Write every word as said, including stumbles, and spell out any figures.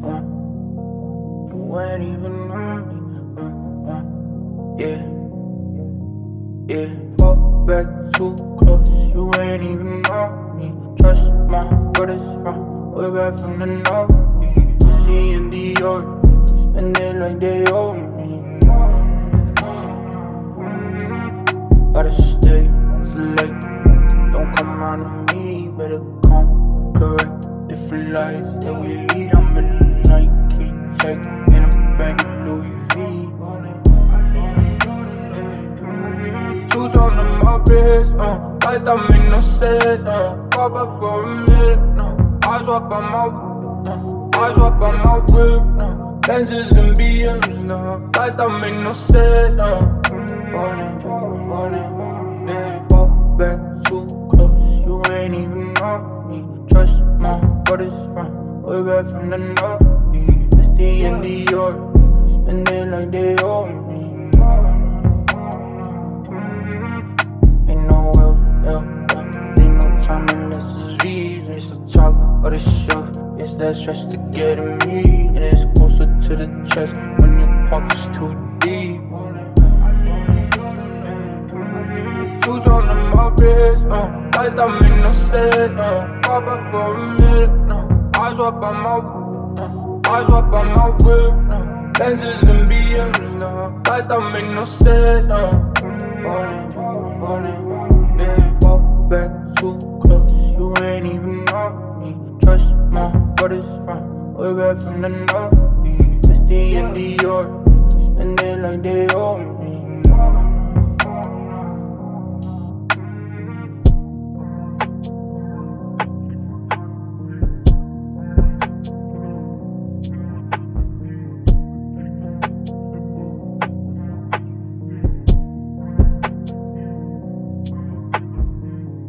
uh, you ain't even on me, uh, uh, yeah, yeah. Fall back too close, you ain't even on me. Trust my brothers from way back from the north. It's the in the order, spend it like they owe me. Gotta stay select, don't come around to me, better come correct. Different lives that we lead, I'm in a Nike check, in a bag of Louis V. Two tone on my wrist, uh, lights don't make no sense, uh, pop up for a minute, no, I swap on my, uh, I swap on my whip, no, Benzes and B Ms, no, lights don't make no sense, uh, falling, falling, yeah, fall back too close, you ain't even on me. Trust my brothers from way back from the north. It's the in the order, spend it like they owe me. Ain't no else, yeah, ain't no time unless it's V's. It's the top of the shelf, it's that stretch to get at me. And it's closer to the chest when your pocket's too deep. Two tone on my wrist, uh, lights don't make no sense, uh, pop up for a minute, no, I swap on my, uh, I swap on my whip, no, Benzes and B Ms, no, lights don't make no sense, uh, falling, falling, yeah, fall back too close, you ain't even on me. Trust my brothers from way back from the north. It's the in the order, spend it like they owe me.